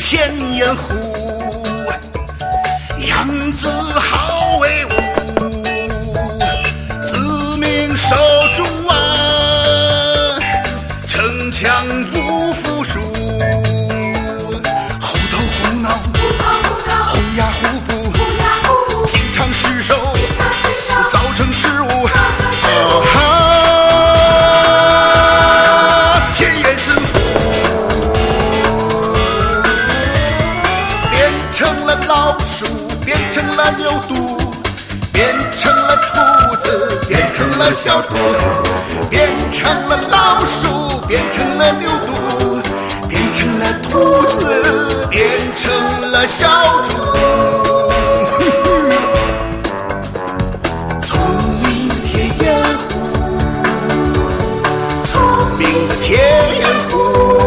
天眼虎，样子好威武，自命少主啊，逞强不服输，虎头虎脑，虎牙虎步，经常失手，造成失误。天眼神虎变成了老鼠，变成了牛犊，变成了兔子，变成了小猪，变成了老鼠，变成了牛犊，变成了兔子，变成了小猪。聪明的天眼虎，聪明的天眼虎。